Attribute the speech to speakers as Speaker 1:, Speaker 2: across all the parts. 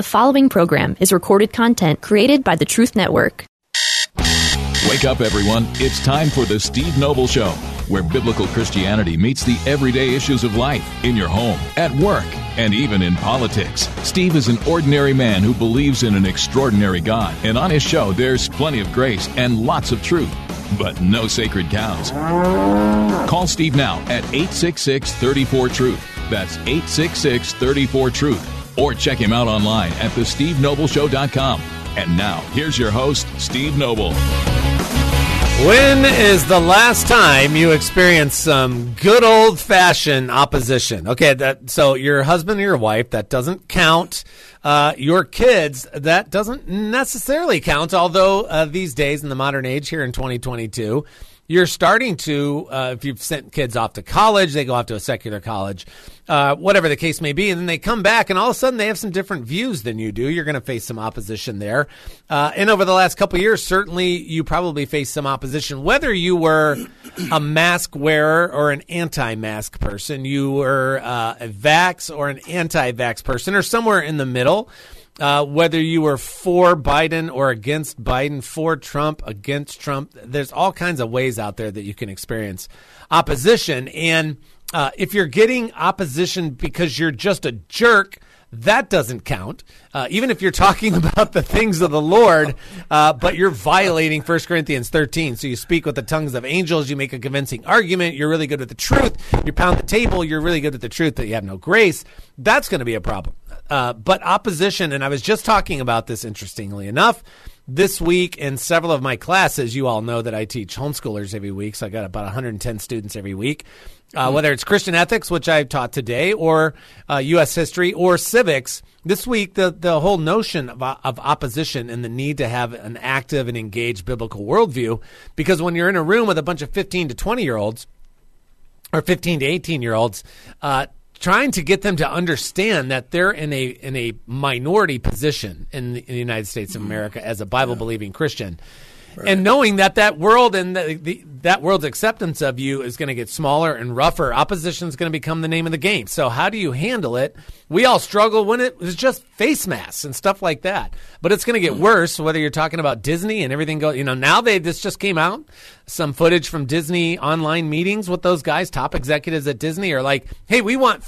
Speaker 1: The following program is recorded content created by the Truth Network.
Speaker 2: Wake up, everyone. It's time for the Steve Noble Show, where biblical Christianity meets the everyday issues of life in your home, at work, and even in politics. Steve is an ordinary man who believes in an extraordinary God, and on his show, there's plenty of grace and lots of truth, but no sacred cows. Call Steve now at 866-34-TRUTH. That's 866-34-TRUTH. Or check him out online at thestevenobleshow.com. And now, here's your host, Steve Noble.
Speaker 3: When is the last time you experienced some good old-fashioned opposition? Okay, so your husband or your wife, that doesn't count. Your kids, that doesn't necessarily count, although these days in the modern age here in 2022, you're starting to, if you've sent kids off to college, they go off to a secular college, whatever the case may be, and then they come back, and all of a sudden they have some different views than you do. You're going to face some opposition there. And over the last couple of years, certainly you probably faced some opposition, whether you were a mask wearer or an anti-mask person, you were a vax or an anti-vax person, or somewhere in the middle. Whether you were for Biden or against Biden, for Trump, against Trump, there's all kinds of ways out there that you can experience opposition. And if you're getting opposition because you're just a jerk, that doesn't count. Even if you're talking about the things of the Lord, but you're violating 1 Corinthians 13. So you speak with the tongues of angels, you make a convincing argument, you're really good with the truth, you pound the table, you're really good with the truth, but you have no grace. That's going to be a problem. But opposition, and I was just talking about this, interestingly enough, this week in several of my classes. You all know that I teach homeschoolers every week, so I got about 110 students every week. Whether it's Christian ethics, which I've taught today, or U.S. history, or civics, this week the whole notion of opposition and the need to have an active and engaged biblical worldview, because when you're in a room with a bunch of 15 to 20-year-olds, or 15 to 18-year-olds, trying to get them to understand that they're in a minority position in the United States of America as a Bible-believing Christian. Right. And knowing that world and that world's acceptance of you is going to get smaller and rougher, opposition is going to become the name of the game. So how do you handle it? We all struggle when it was just face masks and stuff like that. But it's going to get worse, whether you're talking about Disney and everything. Now this just came out, some footage from Disney online meetings with those guys, top executives at Disney are like, hey, we want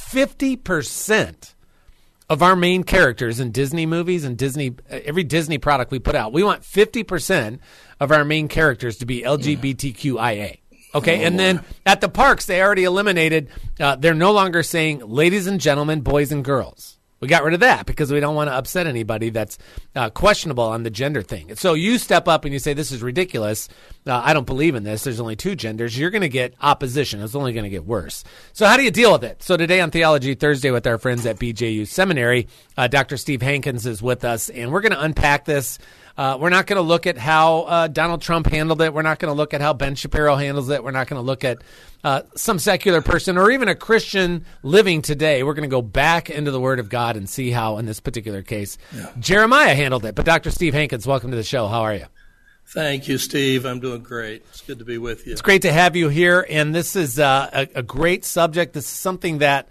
Speaker 3: 50% of our main characters in Disney movies and every Disney product we put out. We want 50% of our main characters to be LGBTQIA. Okay, and then at the parks, they already eliminated, they're no longer saying ladies and gentlemen, boys and girls. We got rid of that because we don't want to upset anybody that's questionable on the gender thing. So you step up and you say, this is ridiculous. I don't believe in this. There's only two genders. You're going to get opposition. It's only going to get worse. So how do you deal with it? So today on Theology Thursday with our friends at BJU Seminary, Dr. Steve Hankins is with us, and we're going to unpack this. We're not going to look at how Donald Trump handled it. We're not going to look at how Ben Shapiro handles it. We're not going to look at some secular person or even a Christian living today. We're going to go back into the Word of God and see how, in this particular case, Jeremiah handled it. But Dr. Steve Hankins, welcome to the show. How are you?
Speaker 4: Thank you, Steve. I'm doing great. It's good to be with you.
Speaker 3: It's great to have you here, and this is a great subject. This is something that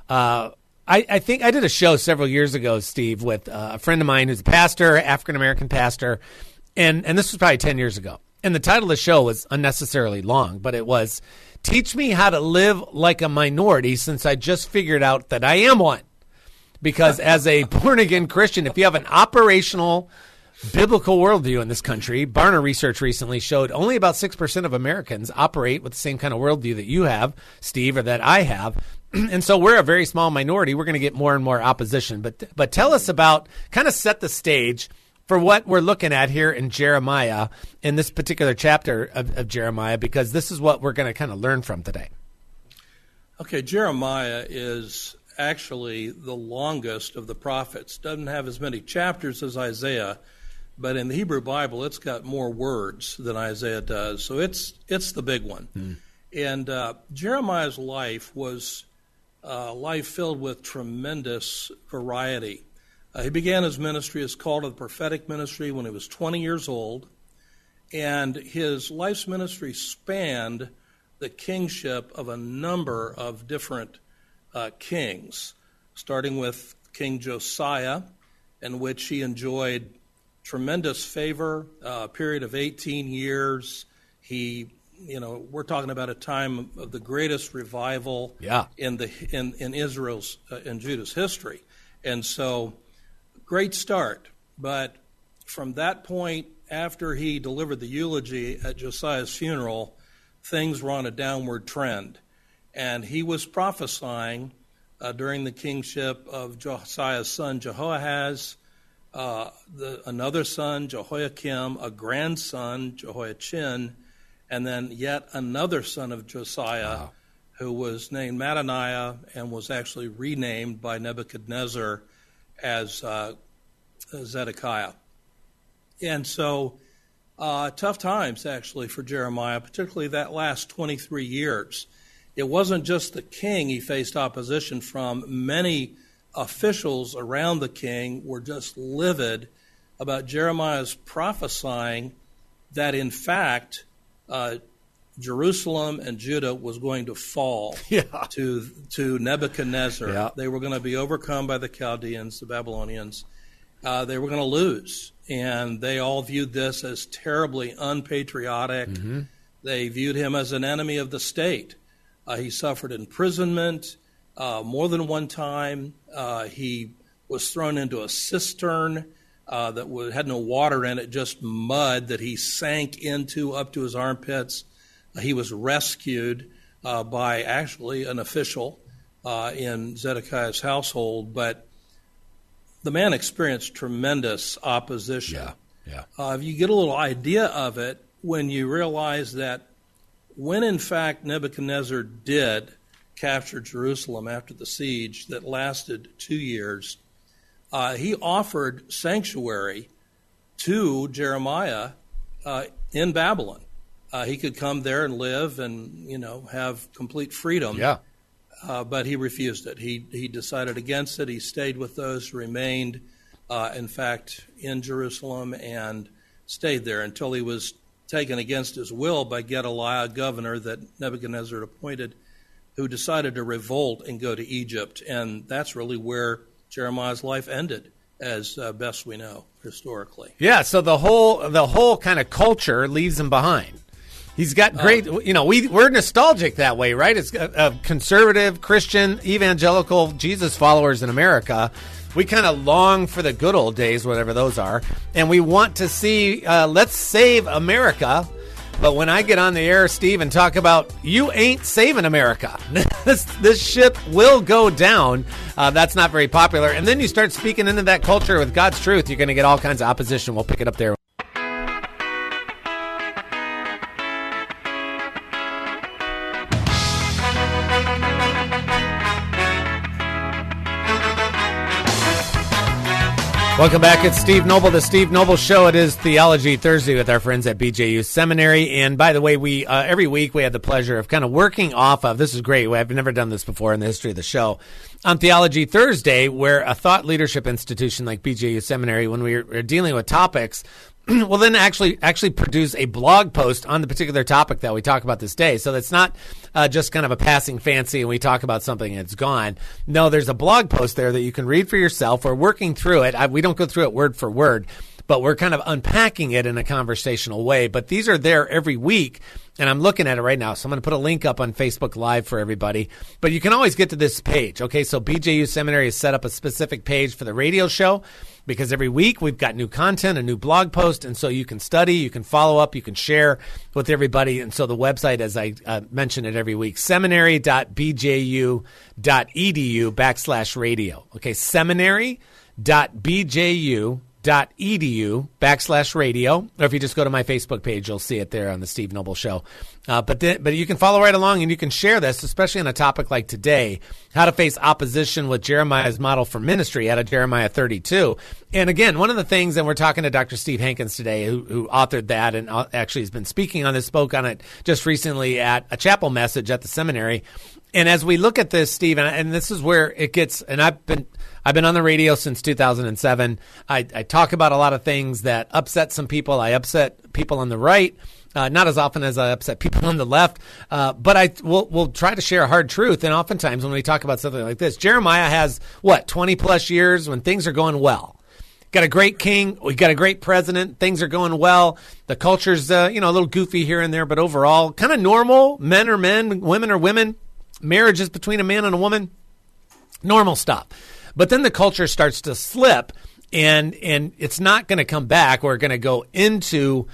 Speaker 3: I think I did a show several years ago, Steve, with a friend of mine who's a pastor, African-American pastor, and this was probably 10 years ago. And the title of the show was unnecessarily long, but it was, Teach Me How to Live Like a Minority, since I just figured out that I am one. Because as a born-again Christian, if you have an operational biblical worldview in this country, Barna research recently showed only about 6% of Americans operate with the same kind of worldview that you have, Steve, or that I have. And so we're a very small minority. We're going to get more and more opposition. But tell us about, kind of set the stage for what we're looking at here in Jeremiah, in this particular chapter of Jeremiah, because this is what we're going to kind of learn from today.
Speaker 4: Okay, Jeremiah is actually the longest of the prophets. Doesn't have as many chapters as Isaiah, but in the Hebrew Bible, it's got more words than Isaiah does. So it's the big one. And Jeremiah's life was a life filled with tremendous variety. He began his ministry as called to the prophetic ministry when he was 20 years old, and his life's ministry spanned the kingship of a number of different kings, starting with King Josiah, in which he enjoyed tremendous favor, a period of 18 years. We're talking about a time of the greatest revival in Israel's in Judah's history. And so, great start. But from that point, after he delivered the eulogy at Josiah's funeral, things were on a downward trend. And he was prophesying during the kingship of Josiah's son Jehoahaz, another son, Jehoiakim, a grandson, Jehoiachin, and then yet another son of Josiah, who was named Mattaniah and was actually renamed by Nebuchadnezzar as Zedekiah. And so tough times, actually, for Jeremiah, particularly that last 23 years. It wasn't just the king he faced opposition from. Many officials around the king were just livid about Jeremiah's prophesying that, in fact, Jerusalem and Judah was going to fall to Nebuchadnezzar. Yeah. They were going to be overcome by the Chaldeans, the Babylonians. They were going to lose. And they all viewed this as terribly unpatriotic. Mm-hmm. They viewed him as an enemy of the state. He suffered imprisonment more than one time. He was thrown into a cistern that had no water in it, just mud that he sank into up to his armpits. He was rescued by actually an official in Zedekiah's household, but the man experienced tremendous opposition. You get a little idea of it when you realize that when, in fact, Nebuchadnezzar did capture Jerusalem after the siege that lasted 2 years, he offered sanctuary to Jeremiah in Babylon. He could come there and live and, have complete freedom. Yeah. But he refused it. He decided against it. He stayed with those who remained, in fact, in Jerusalem and stayed there until he was taken against his will by Gedaliah, a governor that Nebuchadnezzar appointed, who decided to revolt and go to Egypt. And that's really where Jeremiah's life ended, as best we know historically. Yeah, so the whole kind of culture leaves him behind. He's got great, we're nostalgic that way, right? It's conservative, Christian, evangelical, Jesus followers in America. We kind of long for the good old days, whatever those are, and we want to see, let's save America. But when I get on the air, Steve, and talk about you ain't saving America, this ship will go down. That's not very popular. And then you start speaking into that culture with God's truth, you're going to get all kinds of opposition. We'll pick it up there. Welcome back. It's Steve Noble, the Steve Noble Show. It is Theology Thursday with our friends at BJU Seminary. And by the way, we every week we had the pleasure of kind of working off of, this is great, I've never done this before in the history of the show, on Theology Thursday, where a thought leadership institution like BJU Seminary, when we are dealing with topics, will then actually produce a blog post on the particular topic that we talk about this day. So that's not just kind of a passing fancy and we talk about something and it's gone. No, there's a blog post there that you can read for yourself. We're working through it. We don't go through it word for word, but we're kind of unpacking it in a conversational way. But these are there every week, and I'm looking at it right now. So I'm going to put a link up on Facebook Live for everybody. But you can always get to this page. Okay, so BJU Seminary has set up a specific page for the radio show, because every week we've got new content, a new blog post, and so you can study, you can follow up, you can share with everybody. And so the website, as I mention it every week, seminary.bju.edu/radio. Okay, seminary.bju.edu/radio. Or if you just go to my Facebook page, you'll see it there on the Steve Noble Show. But you can follow right along and you can share this, especially on a topic like today, how to face opposition with Jeremiah's model for ministry out of Jeremiah 32. And again, one of the things, and we're talking to Dr. Steve Hankins today, who authored that and actually has been speaking on this, spoke on it just recently at a chapel message at the seminary. And as we look at this, Steve, and this is where it gets, and I've been on the radio since 2007. I talk about a lot of things that upset some people. I upset people on the right, not as often as I upset people on the left. But we'll try to share a hard truth. And oftentimes when we talk about something like this, Jeremiah has, 20 plus years when things are going well.
Speaker 3: got a great king, we got a great president, things are going well. The culture's a little goofy here and there, but overall kind of normal. Men are men, women are women. Marriage is between a man and a woman. Normal stuff. But then the culture starts to slip, and it's not going to come back. We're going to go into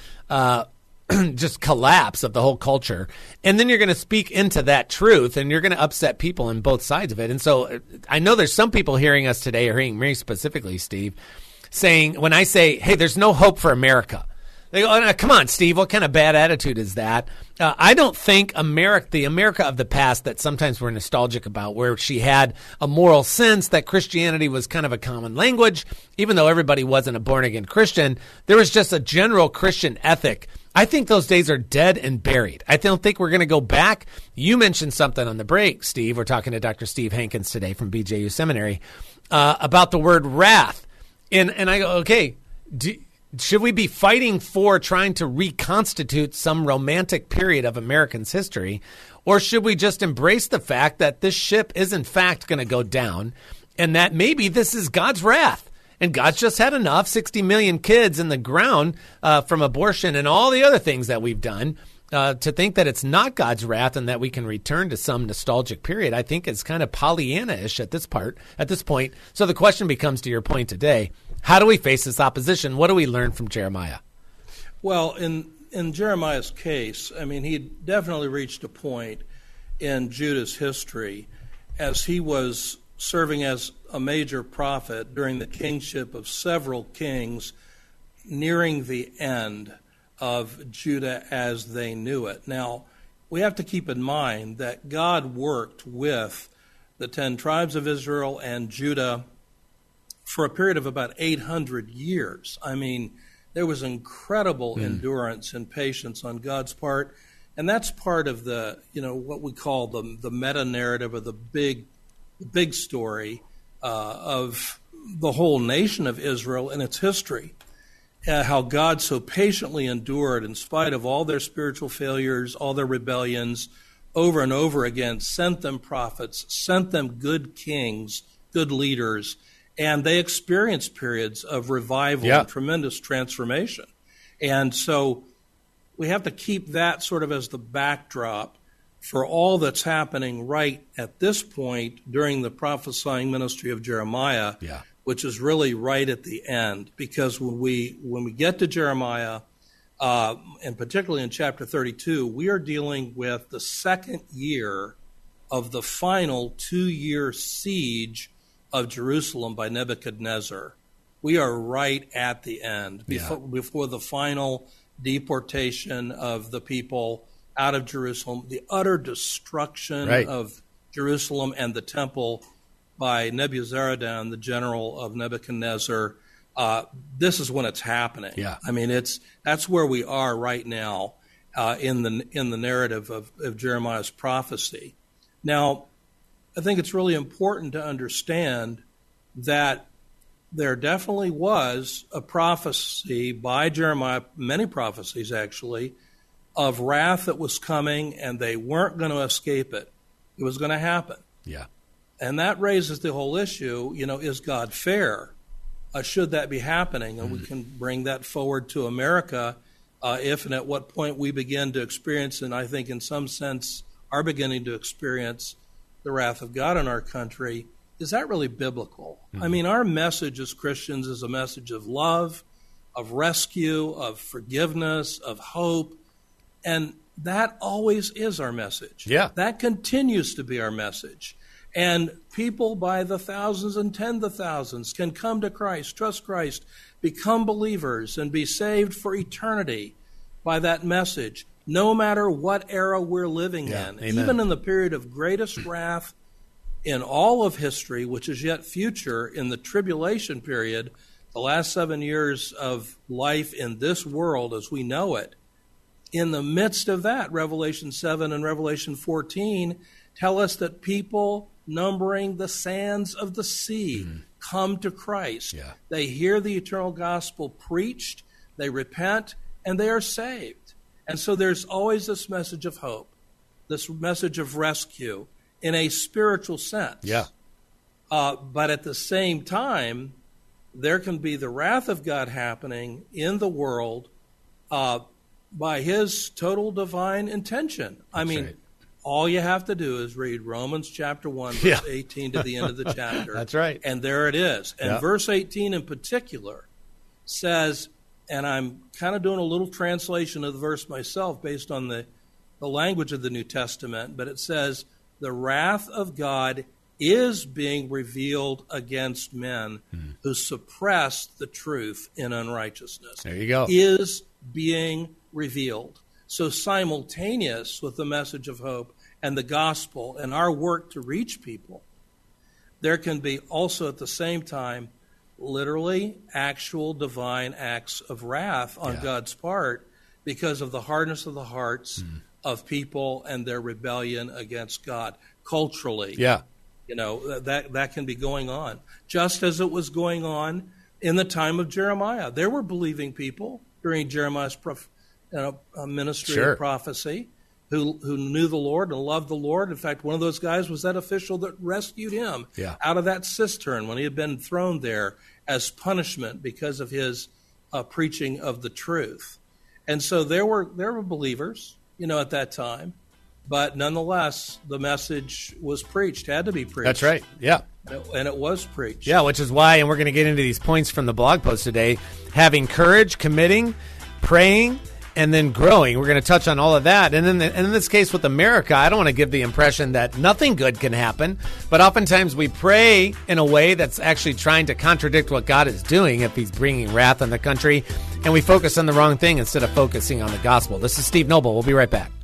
Speaker 3: just collapse of the whole culture. And then you're going to speak into that truth, and you're going to upset people on both sides of it. And so I know there's some people hearing us today, or hearing me specifically, Steve, saying, when I say, hey, there's no hope for America, they go, oh, come on, Steve, what kind of bad attitude is that? I don't think the America of the past that sometimes we're nostalgic about, where she had a moral sense that Christianity was kind of a common language, even though everybody wasn't a born-again Christian, there was just a general Christian ethic. I think those days are dead and buried. I don't think we're going to go back. You mentioned something on the break, Steve. We're talking to Dr. Steve Hankins today from BJU Seminary about the word wrath. And I go, okay, should we be fighting for trying to reconstitute some romantic period of Americans' history? Or should we just embrace the fact that this ship is in fact going to go down, and that maybe this is God's wrath? And God's just had enough, 60 million kids in the ground from abortion and all the other things that we've done to think that it's not God's wrath and that we can return to some nostalgic period. I think it's kind of Pollyanna-ish at this point. So the question becomes, to your point today, how do we face this opposition? What do we learn from Jeremiah?
Speaker 4: Well, in Jeremiah's case, I mean, he definitely reached a point in Judah's history as he was serving as a major prophet during the kingship of several kings, nearing the end of Judah as they knew it. Now, we have to keep in mind that God worked with the 10 tribes of Israel and Judah for a period of about 800 years. I mean, there was incredible endurance and patience on God's part, and that's part of the, what we call the meta-narrative, or the big story of the whole nation of Israel and its history. How God so patiently endured in spite of all their spiritual failures, all their rebellions, over and over again, sent them prophets, sent them good kings, good leaders, and they experienced periods of revival and tremendous transformation. And so we have to keep that sort of as the backdrop for all that's happening right at this point during the prophesying ministry of Jeremiah, which is really right at the end. Because when we get to Jeremiah, and particularly in chapter 32, we are dealing with the second year of the final 2-year siege of Jerusalem by Nebuchadnezzar. We are right at the end, before the final deportation of the people out of Jerusalem, the utter destruction of Jerusalem and the temple by Nebuzaradan, the general of Nebuchadnezzar. This is when it's happening. I mean, that's where we are right now in the narrative of Jeremiah's prophecy. Now, I think it's really important to understand that there definitely was a prophecy by Jeremiah, many prophecies actually, of wrath that was coming, and they weren't going to escape it. It was going to happen. And that raises the whole issue, is God fair? Should that be happening? And we can bring that forward to America if and at what point we begin to experience, and I think in some sense are beginning to experience, the wrath of God in our country. Is that really biblical? I mean, our message as Christians is a message of love, of rescue, of forgiveness, of hope, and that always is our message. That continues to be our message. And people by the thousands and tens of thousands can come to Christ, trust Christ, become believers, and be saved for eternity by that message, no matter what era we're living in.
Speaker 3: Amen.
Speaker 4: Even in the period of greatest wrath in all of history, which is yet future, in the tribulation period, the last 7 years of life in this world as we know it, in the midst of that, Revelation 7 and Revelation 14 tell us that people numbering the sands of the sea come to Christ. They hear the eternal gospel preached, they repent, and they are saved. And so there's always this message of hope, this message of rescue in a spiritual sense. But at the same time, there can be the wrath of God happening in the world by his total divine intention. I mean,
Speaker 3: right.
Speaker 4: All you have to do is read Romans chapter 1, verse 18 to the end of the chapter.
Speaker 3: That's right.
Speaker 4: And there it is. And verse 18 in particular says, and I'm kind of doing a little translation of the verse myself based on the language of the New Testament, but it says, the wrath of God is being revealed against men who suppress the truth in unrighteousness.
Speaker 3: There you go.
Speaker 4: Is being revealed. So simultaneous with the message of hope and the gospel and our work to reach people, there can be also at the same time literally actual divine acts of wrath on God's part because of the hardness of the hearts of people and their rebellion against God culturally. You know, that can be going on, just as it was going on in the time of Jeremiah. There were believing people during Jeremiah's ministry of prophecy who knew the Lord and loved the Lord. In fact, one of those guys was that official that rescued him out of that cistern when he had been thrown there as punishment because of his preaching of the truth. And so there were believers, you know, at that time. But nonetheless, the message was preached, had to be preached.
Speaker 3: That's right, yeah.
Speaker 4: And it was preached.
Speaker 3: Yeah, which is why, and we're going to get into these points from the blog post today, having courage, committing, praying, and then growing. We're going to touch on all of that. And in this case with America, I don't want to give the impression that nothing good can happen, but oftentimes we pray in a way that's actually trying to contradict what God is doing if he's bringing wrath on the country, and we focus on the wrong thing instead of focusing on the gospel. This is Steve Noble. We'll be right back.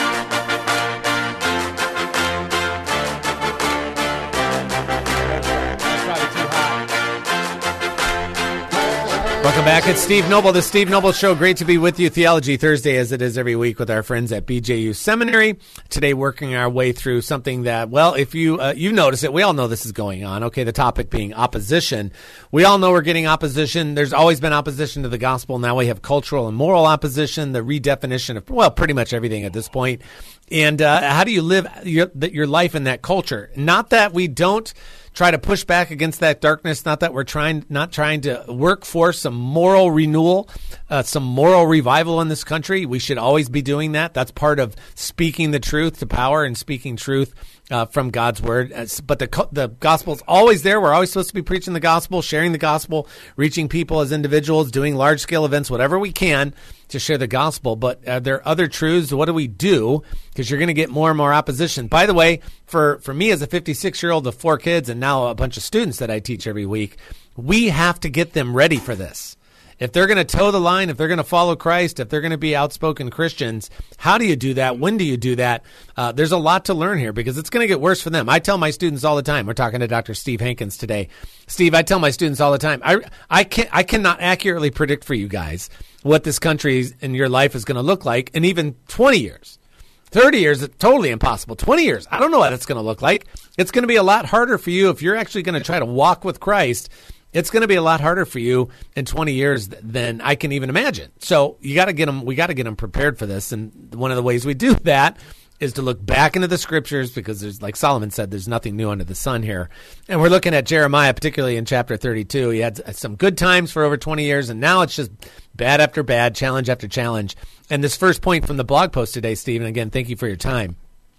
Speaker 3: Welcome back. It's Steve Noble, the Steve Noble Show. Great to be with you. Theology Thursday, as it is every week, with our friends at BJU Seminary. Today, working our way through something that, well, if you notice it, we all know this is going on. Okay, the topic being opposition. We all know we're getting opposition. There's always been opposition to the gospel. Now we have cultural and moral opposition, the redefinition of, well, pretty much everything at this point. And how do you live your life in that culture? Not that we don't try to push back against that darkness, not that we're not trying to work for some moral renewal, some moral revival in this country. We should always be doing that. That's part of speaking the truth to power and speaking truth from God's word. But the gospel is always there. We're always supposed to be preaching the gospel, sharing the gospel, reaching people as individuals, doing large-scale events, whatever we can to share the gospel. But there are other truths. What do we do? Because you're going to get more and more opposition. By the way, for me as a 56-year-old with 4 kids and now a bunch of students that I teach every week, we have to get them ready for this. If they're going to toe the line, if they're going to follow Christ, if they're going to be outspoken Christians, how do you do that? When do you do that? There's a lot to learn here because it's going to get worse for them. I tell my students all the time. We're talking to Dr. Steve Hankins today. Steve, I tell my students all the time, I cannot accurately predict for you guys what this country and your life is going to look like in even 20 years. 30 years, it's totally impossible. 20 years, I don't know what it's going to look like. It's going to be a lot harder for you if you're actually going to try to walk with Christ. It's going to be a lot harder for you in 20 years than I can even imagine. So we got to get them prepared for this. And one of the ways we do that is to look back into the scriptures because there's, like Solomon said, there's nothing new under the sun here. And we're looking at Jeremiah, particularly in chapter 32. He had some good times for over 20 years, and now it's just bad after bad, challenge after challenge. And this first point from the blog post today, Stephen, again, thank you for your time,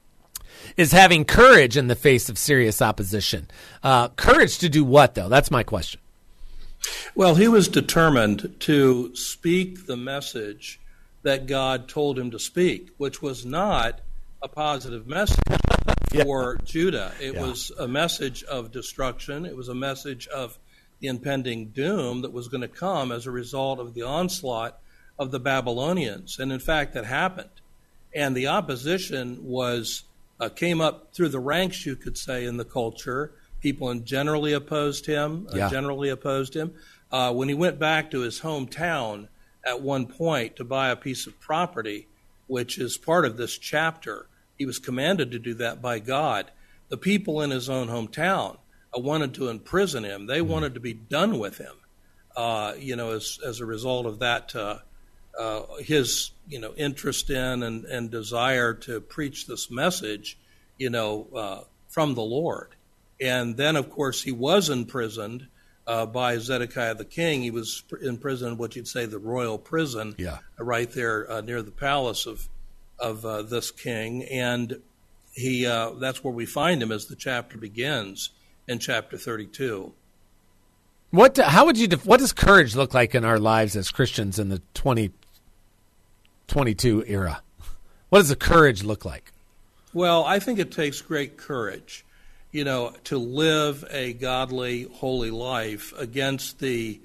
Speaker 3: is having courage in the face of serious opposition. Courage to do what, though? That's my question.
Speaker 4: Well, he was determined to speak the message that God told him to speak, which was not a positive message for Judah. It was a message of destruction. It was a message of the impending doom that was going to come as a result of the onslaught of the Babylonians. And in fact, that happened. And the opposition came up through the ranks, you could say, in the culture. People generally opposed him. When he went back to his hometown at one point to buy a piece of property, which is part of this chapter, he was commanded to do that by God. The people in his own hometown wanted to imprison him. They wanted to be done with him, as a result of that, his, interest in and desire to preach this message, from the Lord. And then, of course, he was imprisoned by Zedekiah the king. He was in prison, what you'd say the royal prison, right there near the palace of this king. And he that's where we find him as the chapter begins in chapter 32.
Speaker 3: What does courage look like in our lives as Christians in the 2022 era? What does the courage look like?
Speaker 4: Well, I think it takes great courage, to live a godly, holy life against the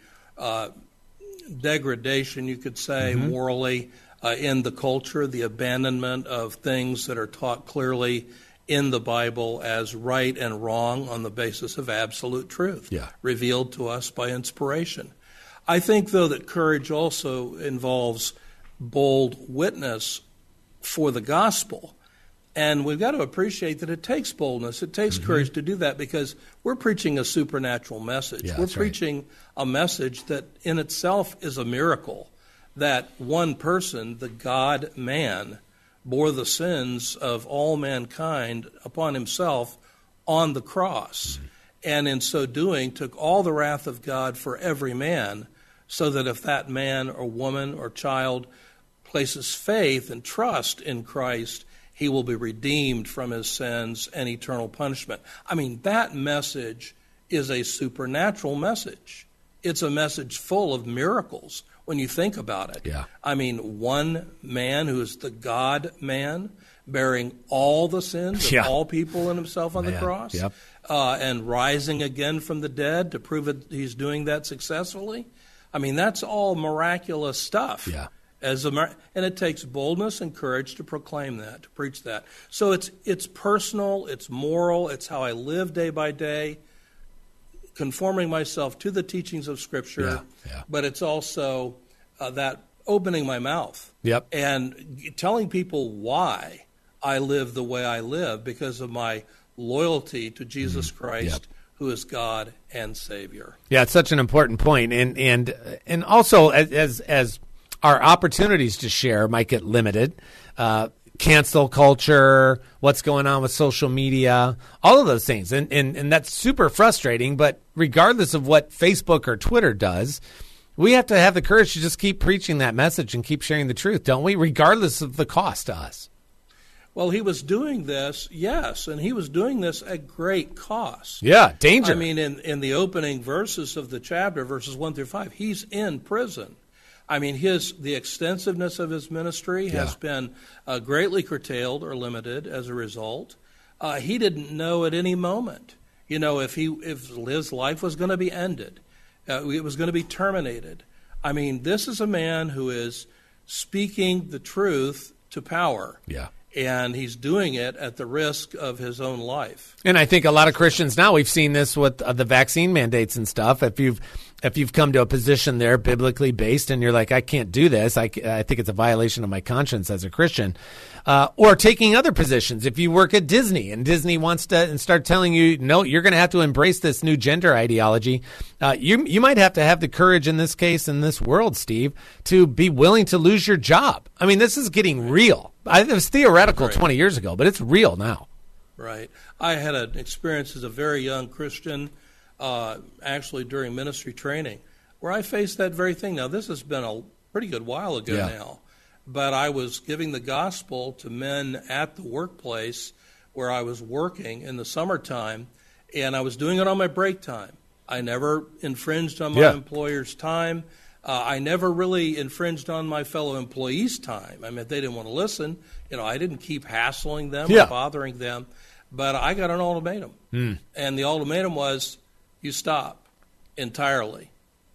Speaker 4: degradation, you could say, morally in the culture, the abandonment of things that are taught clearly in the Bible as right and wrong on the basis of absolute truth, revealed to us by inspiration. I think, though, that courage also involves bold witness for the gospel. And we've got to appreciate that it takes boldness, it takes courage to do that, because we're preaching a supernatural message. We're preaching a message that in itself is a miracle, that one person, the God-man, bore the sins of all mankind upon himself on the cross, and in so doing took all the wrath of God for every man, so that if that man or woman or child places faith and trust in Christ, he will be redeemed from his sins and eternal punishment. I mean, that message is a supernatural message. It's a message full of miracles when you think about it. I mean, one man who is the God-man, bearing all the sins of all people in himself on the cross, and rising again from the dead to prove that he's doing that successfully. I mean, that's all miraculous stuff. And it takes boldness and courage to proclaim that, to preach that. So it's personal, it's moral, it's how I live day by day, conforming myself to the teachings of Scripture, but it's also that opening my mouth and telling people why I live the way I live, because of my loyalty to Jesus Christ, who is God and Savior. Yeah,
Speaker 3: it's such an important point. And also as our opportunities to share might get limited, cancel culture, what's going on with social media, all of those things. And that's super frustrating, but regardless of what Facebook or Twitter does, we have to have the courage to just keep preaching that message and keep sharing the truth, don't we? Regardless of the cost to us.
Speaker 4: Well, he was doing this, yes, and he was doing this at great cost.
Speaker 3: Yeah, danger.
Speaker 4: I mean, in the opening verses of the chapter, verses 1 through 5, he's in prison. I mean, the extensiveness of his ministry has been greatly curtailed or limited as a result. He didn't know at any moment, if his life was going to be ended, it was going to be terminated. I mean, this is a man who is speaking the truth to power. And he's doing it at the risk of his own life. And
Speaker 3: I think a lot of Christians now, we've seen this with the vaccine mandates and stuff. If you've come to a position there biblically based and you're like, I can't do this, I think it's a violation of my conscience as a Christian, or taking other positions. If you work at Disney and Disney wants to and start telling you, no, you're going to have to embrace this new gender ideology, you might have to have the courage in this case, in this world, Steve, to be willing to lose your job. I mean, this is getting real. It was theoretical 20 years ago, but it's real now.
Speaker 4: Right. I had an experience as a very young Christian, actually during ministry training, where I faced that very thing. Now, this has been a pretty good while ago now, but I was giving the gospel to men at the workplace where I was working in the summertime, and I was doing it on my break time. I never infringed on my employer's time. I never really infringed on my fellow employees' time. I mean, if they didn't want to listen, I didn't keep hassling them or bothering them. But I got an ultimatum. And the ultimatum was, you stop entirely.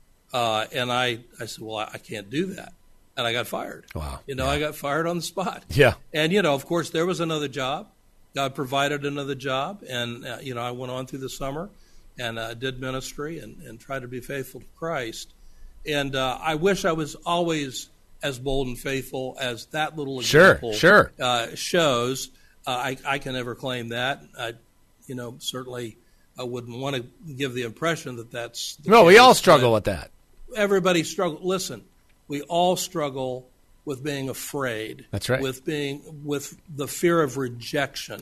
Speaker 4: And I said, well, I can't do that. And I got fired.
Speaker 3: Wow.
Speaker 4: I got fired on the spot. And, of course, there was another job. God provided another job. And, I went on through the summer and did ministry and tried to be faithful to Christ. And I wish I was always as bold and faithful as that little example shows. I can never claim that. Certainly I wouldn't want to give the impression that that's the case.
Speaker 3: We all struggle with that.
Speaker 4: Everybody struggles. Listen, we all struggle with being afraid.
Speaker 3: That's right.
Speaker 4: With the fear of rejection.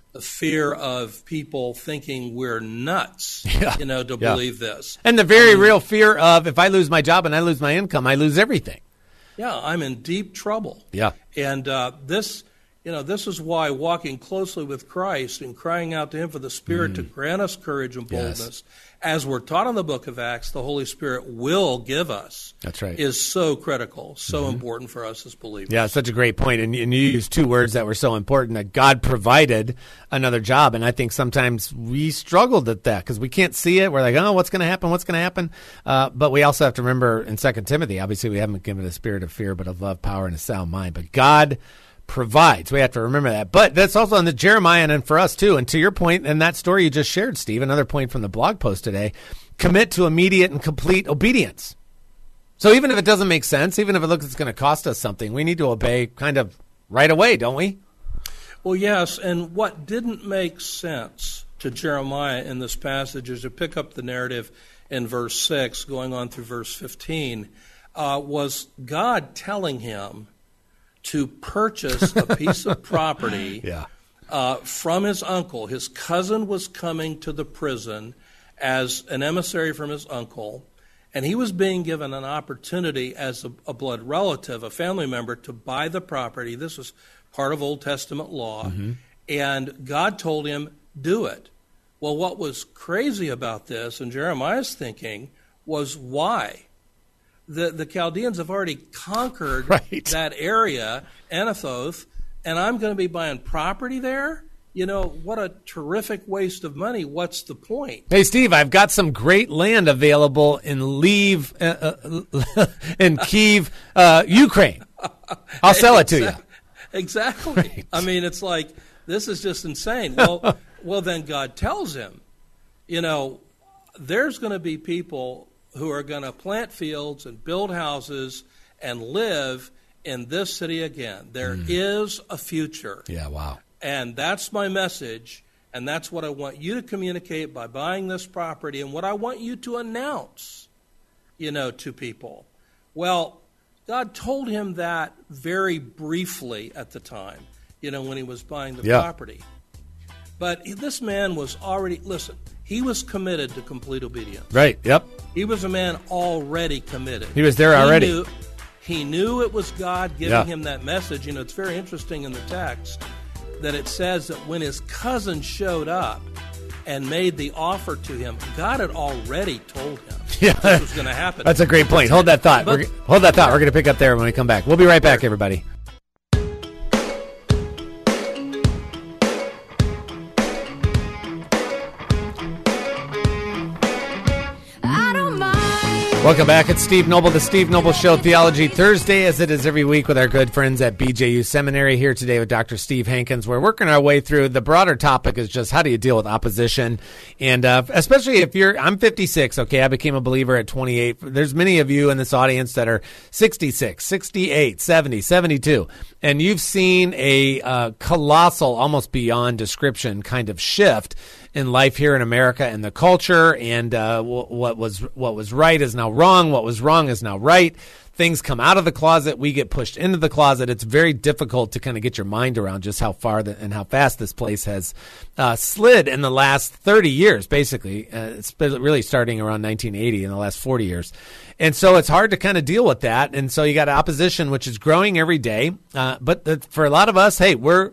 Speaker 4: the fear of people thinking we're nuts, to believe this.
Speaker 3: And the very real fear of, if I lose my job and I lose my income, I lose everything.
Speaker 4: Yeah, I'm in deep trouble.
Speaker 3: Yeah.
Speaker 4: And this is why walking closely with Christ and crying out to him for the Spirit to grant us courage and boldness, as we're taught in the book of Acts, the Holy Spirit will give us.
Speaker 3: That's right.
Speaker 4: Is so critical, so important for us as believers.
Speaker 3: Yeah, such a great point. And you used two words that were so important, that God provided another job. And I think sometimes we struggled at that because we can't see it. We're like, oh, what's going to happen? What's going to happen? But we also have to remember in 2 Timothy, obviously we haven't been given a spirit of fear, but of love, power, and a sound mind. But God provides. We have to remember that. But that's also on the Jeremiah and for us too. And to your point, and that story you just shared, Steve, another point from the blog post today, commit to immediate and complete obedience. So even if it doesn't make sense, even if it looks it's going to cost us something, we need to obey kind of right away, don't we?
Speaker 4: Well, yes. And what didn't make sense to Jeremiah in this passage, is to pick up the narrative in verse 6, going on through verse 15, was God telling him to purchase a piece of property from his uncle. His cousin was coming to the prison as an emissary from his uncle, and he was being given an opportunity as a blood relative, a family member, to buy the property. This was part of Old Testament law, and God told him, do it. Well, what was crazy about this, and Jeremiah's thinking, was why? The Chaldeans have already conquered that area, Anathoth, and I'm going to be buying property there? What a terrific waste of money. What's the point?
Speaker 3: Hey, Steve, I've got some great land available in Kyiv, Ukraine. I'll sell it to you.
Speaker 4: Exactly. Right. I mean, it's like, this is just insane. Well, then God tells him, there's going to be people who are going to plant fields and build houses and live in this city again. There is a future.
Speaker 3: Yeah, wow.
Speaker 4: And that's my message, and that's what I want you to communicate by buying this property, and what I want you to announce, to people. Well, God told him that very briefly at the time, when he was buying the property. But this man was already, he was committed to complete obedience.
Speaker 3: Right, yep.
Speaker 4: He was a man already committed.
Speaker 3: He was there already.
Speaker 4: He knew it was God giving him that message. It's very interesting in the text that it says that when his cousin showed up and made the offer to him, God had already told him this was going to happen.
Speaker 3: That's a great point. Hold that thought. We're going to pick up there when we come back. We'll be right back, everybody. Welcome back. It's Steve Noble, the Steve Noble Show, Theology Thursday, as it is every week with our good friends at BJU Seminary. Here today with Dr. Steve Hankins. We're working our way through. The broader topic is just how do you deal with opposition? And especially if I'm 56, okay, I became a believer at 28. There's many of you in this audience that are 66, 68, 70, 72. And you've seen a colossal, almost beyond description kind of shift in life here in America and the culture, and what was right is now wrong. What was wrong is now right. Things come out of the closet. We get pushed into the closet. It's very difficult to kind of get your mind around just how far and how fast this place has slid in the last 30 years, basically. It's really starting around 1980 in the last 40 years. And so it's hard to kind of deal with that. And so you got opposition, which is growing every day. But for a lot of us, hey, we're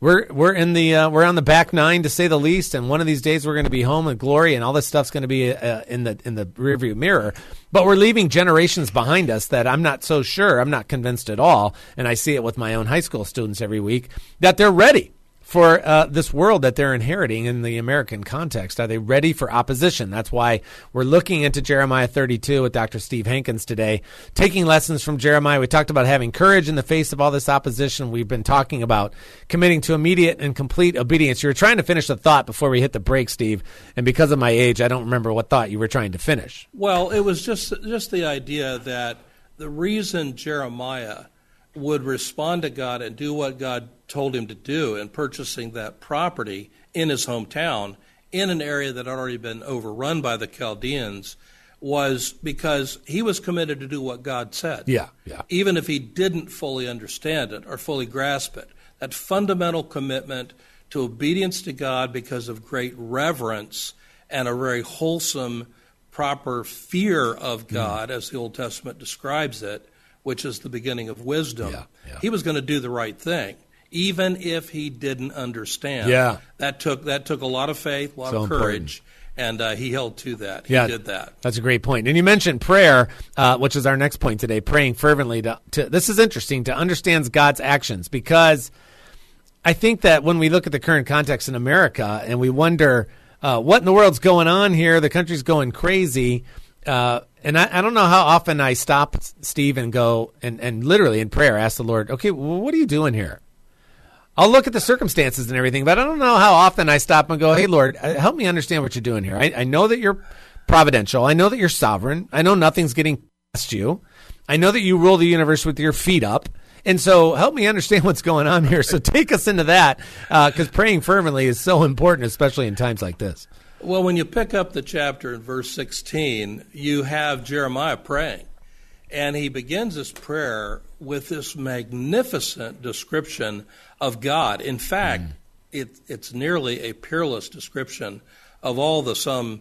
Speaker 3: on the back nine, to say the least, and one of these days we're going to be home in glory, and all this stuff's going to be in the rearview mirror. But we're leaving generations behind us that I'm not so sure, I'm not convinced at all, and I see it with my own high school students every week, that they're ready for this world that they're inheriting in the American context. Are they ready for opposition? That's why we're looking into Jeremiah 32 with Dr. Steve Hankins today, taking lessons from Jeremiah. We talked about having courage in the face of all this opposition. We've been talking about committing to immediate and complete obedience. You were trying to finish the thought before we hit the break, Steve, and because of my age, I don't remember what thought you were trying to finish.
Speaker 4: Well, it was just the idea that the reason Jeremiah would respond to God and do what God told him to do in purchasing that property in his hometown in an area that had already been overrun by the Chaldeans was because he was committed to do what God said.
Speaker 3: Yeah.
Speaker 4: Even if he didn't fully understand it or fully grasp it. That fundamental commitment to obedience to God because of great reverence and a very wholesome, proper fear of God, as the Old Testament describes it, which is the beginning of wisdom.
Speaker 3: Yeah.
Speaker 4: He was going to do the right thing, even if he didn't understand.
Speaker 3: Yeah.
Speaker 4: That took a lot of faith, a lot of courage, and he held to that. He did that.
Speaker 3: That's a great point. And you mentioned prayer, which is our next point today, praying fervently. This is interesting, to understand God's actions, because I think that when we look at the current context in America and we wonder what in the world's going on here, the country's going crazy, and I don't know how often I stop, Steve, and go and literally in prayer ask the Lord, okay, well, what are you doing here? I'll look at the circumstances and everything, but I don't know how often I stop and go, hey, Lord, help me understand what you're doing here. I know that you're providential. I know that you're sovereign. I know nothing's getting past you. I know that you rule the universe with your feet up. And so help me understand what's going on here. So take us into that, because praying fervently is so important, especially in times like this.
Speaker 4: Well, when you pick up the chapter in verse 16, you have Jeremiah praying. And he begins his prayer with this magnificent description of God. In fact, it's nearly a peerless description of all the some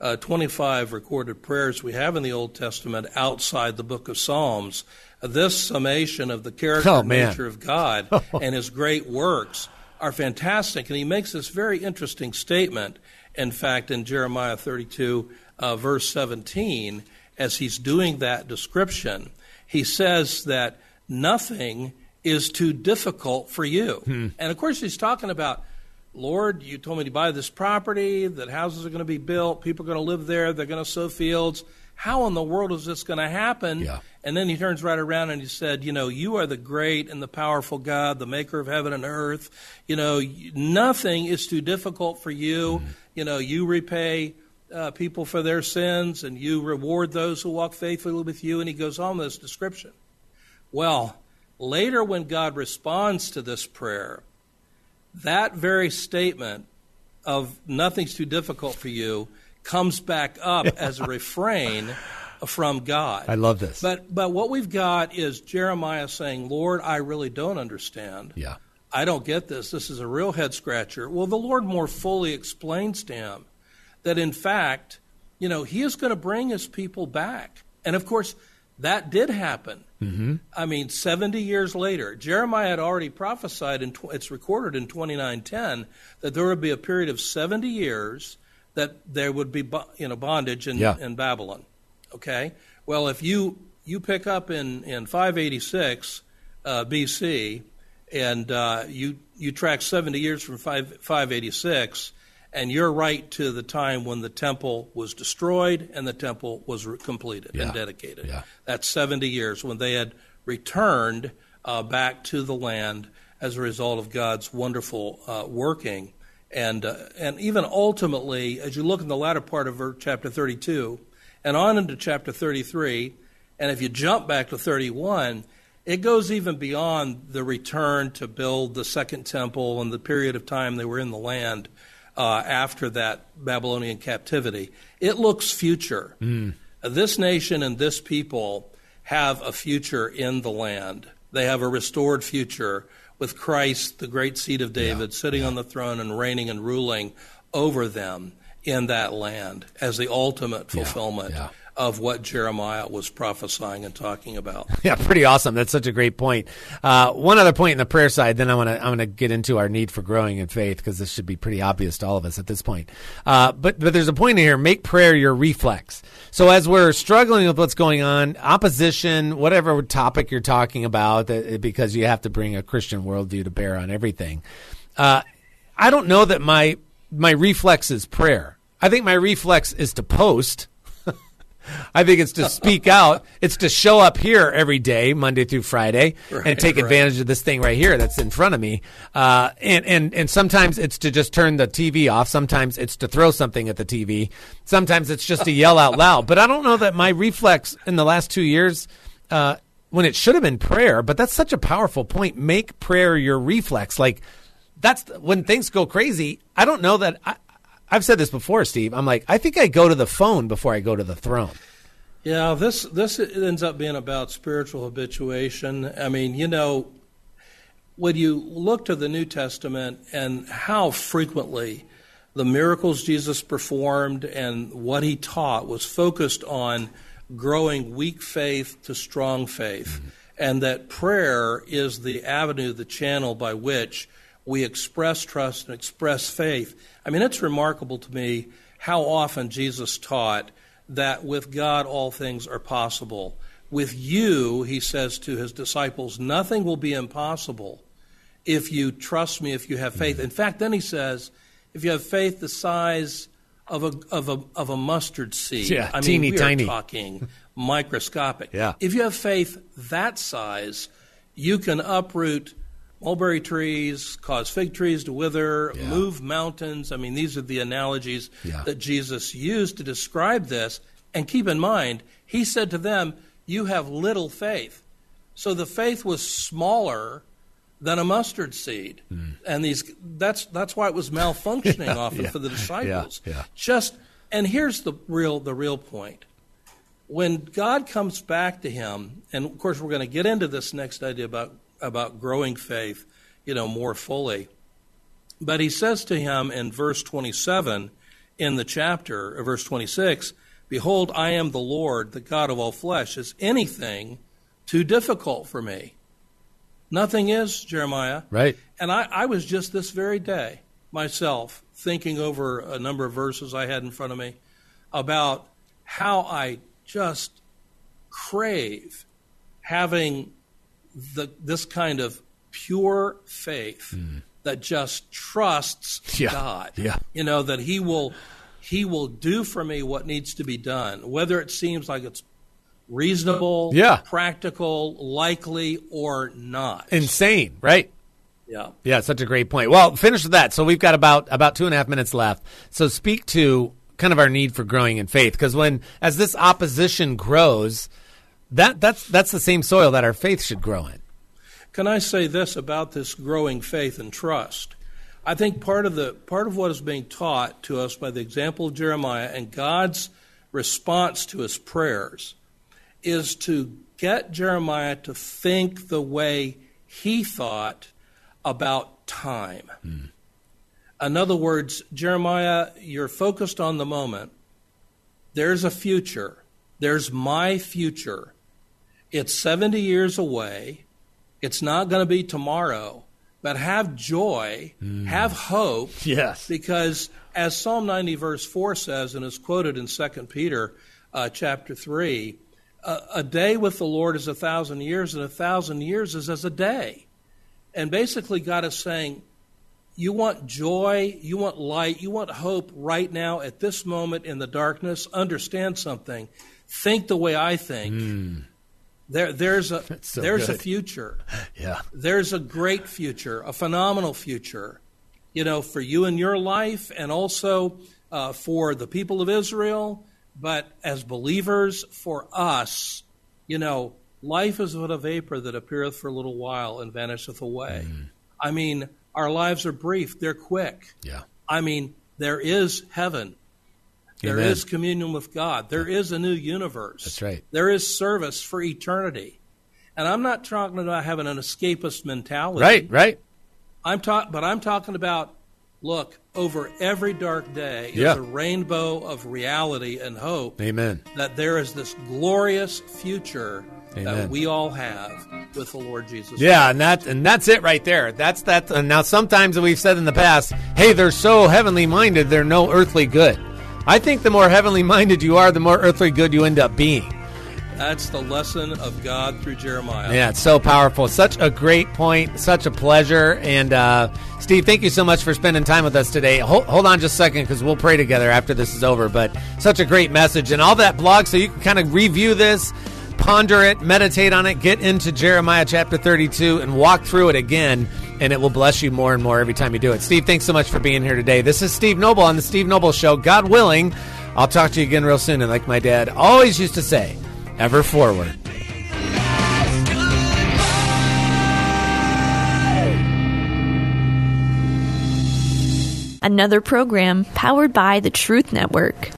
Speaker 4: 25 recorded prayers we have in the Old Testament outside the book of Psalms. This summation of the character and nature of God and his great works are fantastic. And he makes this very interesting statement, in fact, in Jeremiah 32, verse 17, as he's doing that description. He says that nothing is too difficult for you. And, of course, he's talking about, Lord, you told me to buy this property, that houses are going to be built, people are going to live there, they're going to sow fields. How in the world is this going to happen?
Speaker 3: Yeah.
Speaker 4: And then he turns right around and he said, you are the great and the powerful God, the maker of heaven and earth. Nothing is too difficult for you. You repay people for their sins, and you reward those who walk faithfully with you. And he goes on with this description. Well, later when God responds to this prayer, that very statement of nothing's too difficult for you comes back up as a refrain from God.
Speaker 3: I love this.
Speaker 4: But what we've got is Jeremiah saying, Lord, I really don't understand.
Speaker 3: Yeah.
Speaker 4: I don't get this. This is a real head scratcher. Well, the Lord more fully explains to him that, in fact, he is going to bring his people back. And, of course, that did happen. 70 years later. Jeremiah had already prophesied, it's recorded in 29:10, that there would be a period of 70 years that there would be bondage in Babylon. Okay? Well, if you pick up in 586 BC, and you track 70 years from 586, and you're right to the time when the temple was destroyed and the temple was completed and dedicated.
Speaker 3: Yeah.
Speaker 4: That's 70 years when they had returned back to the land as a result of God's wonderful working. And even ultimately, as you look in the latter part of chapter 32 and on into chapter 33, and if you jump back to 31, it goes even beyond the return to build the second temple and the period of time they were in the land after that Babylonian captivity. It looks future. This nation and this people have a future in the land. They have a restored future with Christ, the great seed of David, sitting on the throne and reigning and ruling over them in that land as the ultimate fulfillment of what Jeremiah was prophesying and talking about.
Speaker 3: Yeah, pretty awesome. That's such a great point. One other point in the prayer side, then I want to get into our need for growing in faith, because this should be pretty obvious to all of us at this point. But there's a point in here: make prayer your reflex. So as we're struggling with what's going on, opposition, whatever topic you're talking about, because you have to bring a Christian worldview to bear on everything. I don't know that my reflex is prayer. I think my reflex is to post. I think it's to speak out. It's to show up here every day, Monday through Friday, and take advantage of this thing right here that's in front of me. And sometimes it's to just turn the TV off. Sometimes it's to throw something at the TV. Sometimes it's just to yell out loud. But I don't know that my reflex in the last 2 years, when it should have been prayer, but that's such a powerful point. Make prayer your reflex. Like, that's when things go crazy. I don't know that I've said this before, Steve. I'm like, I think I go to the phone before I go to the throne.
Speaker 4: Yeah, this ends up being about spiritual habituation. I mean, when you look to the New Testament and how frequently the miracles Jesus performed and what he taught was focused on growing weak faith to strong faith, and that prayer is the avenue, the channel by which we express trust and express faith. I mean, it's remarkable to me how often Jesus taught that with God all things are possible. With you, he says to his disciples, nothing will be impossible if you trust me, if you have faith. In fact, then he says, if you have faith the size of a mustard seed.
Speaker 3: Yeah,
Speaker 4: I mean,
Speaker 3: teeny
Speaker 4: we
Speaker 3: tiny.
Speaker 4: are talking microscopic.
Speaker 3: Yeah.
Speaker 4: If you have faith that size, you can uproot mulberry trees, cause fig trees to wither, move mountains. I mean, these are the analogies that Jesus used to describe this. And keep in mind, he said to them, you have little faith. So the faith was smaller than a mustard seed. And that's why it was malfunctioning often for the disciples. And here's the real point. When God comes back to him, and of course we're going to get into this next idea about growing faith, more fully. But he says to him in verse 27 in the chapter, verse 26, behold, I am the Lord, the God of all flesh. Is anything too difficult for me? Nothing is, Jeremiah.
Speaker 3: Right.
Speaker 4: And I was just this very day myself thinking over a number of verses I had in front of me about how I just crave having this kind of pure faith that just trusts God. That he will do for me what needs to be done, whether it seems like it's reasonable, practical, likely, or not.
Speaker 3: Insane, right?
Speaker 4: Yeah,
Speaker 3: such a great point. Well, finish with that. So we've got about 2.5 minutes left. So speak to kind of our need for growing in faith, because as this opposition grows, that's the same soil that our faith should grow in.
Speaker 4: Can I say this about this growing faith and trust? I think part of what is being taught to us by the example of Jeremiah and God's response to his prayers is to get Jeremiah to think the way he thought about time. In other words, Jeremiah, you're focused on the moment. There's a future. There's my future. It's 70 years away. It's not going to be tomorrow. But have joy, have hope.
Speaker 3: Yes.
Speaker 4: Because as Psalm 90 verse 4 says, and is quoted in 2 Peter chapter 3, a day with the Lord is 1,000 years, and 1,000 years is as a day. And basically God is saying, you want joy, you want light, you want hope right now at this moment in the darkness. Understand something. Think the way I think. There's a future. There's a great future, a phenomenal future, for you in your life, and also for the people of Israel. But as believers, for us, life is but a vapor that appeareth for a little while and vanisheth away. I mean, our lives are brief; they're quick. I mean, there is heaven. There is communion with God. There is a new universe.
Speaker 3: That's right.
Speaker 4: There is service for eternity. And I'm not talking about having an escapist mentality.
Speaker 3: Right.
Speaker 4: I'm talking about, look, over every dark day is a rainbow of reality and hope.
Speaker 3: Amen.
Speaker 4: That there is this glorious future that we all have with the Lord Jesus.
Speaker 3: Yeah, and that's it right there. That's that. And now sometimes we've said in the past, hey, they're so heavenly minded, they're no earthly good. I think the more heavenly minded you are, the more earthly good you end up being.
Speaker 4: That's the lesson of God through Jeremiah.
Speaker 3: Yeah, it's so powerful. Such a great point. Such a pleasure. And Steve, thank you so much for spending time with us today. Hold on just a second, because we'll pray together after this is over. But such a great message. And all that blog, so you can kind of review this, ponder it, meditate on it, get into Jeremiah chapter 32 and walk through it again, and it will bless you more and more every time you do it. Steve, thanks so much for being here today. This is Steve Noble on The Steve Noble Show. God willing, I'll talk to you again real soon. And like my dad always used to say, ever forward.
Speaker 1: Another program powered by the Truth Network.